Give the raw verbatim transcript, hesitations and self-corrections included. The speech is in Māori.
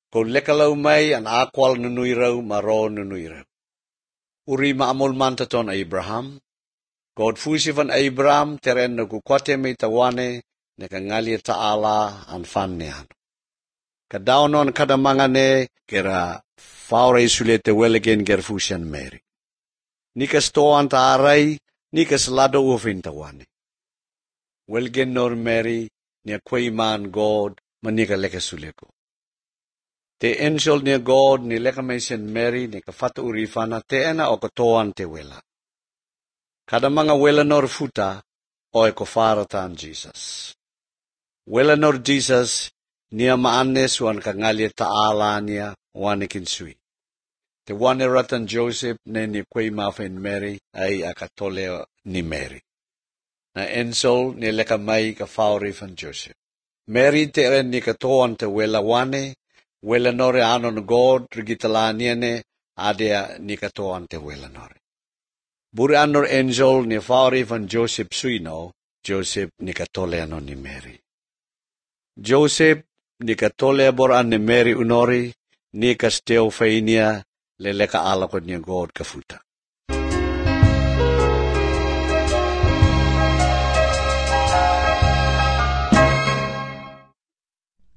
Ko lekalau mai an akwal nunuiraw maro nunuiraw. Uri maamol mantaton Abraham. God fusi van Abraham teren nagukwate may tawane nakangali taala an fan niyan. Kadaunon kadamangane kera faure isulete welegen ger fusian Mary. Nikas toan taaray, nikas lado ufin tawane. Welgen nor Mary niya kwayman God manika leka suleko. Te angel niya God ni leka may Saint Mary ni kafata urifana te ena o katoan te wela. Kada mga wela nor futa o e kofaratan Jesus. Wela nor Jesus niya maanes wan kangali taala niya wan ikinsui. Te wane ratan Joseph na ni kway mafen Mary ay akatole ni Mary. Na angel ni leka may kafauri van Joseph. Mary te ren ni katoan te wela wane, wela nore anon God rigitala niene adea ni katoan te wela nore. Buri anor angel ni fauri van Joseph suino, Joseph ni katole anon ni Mary. Joseph ni katole aboran ni Mary unori, ni kasteo fainia leleka alakot niya God kafuta.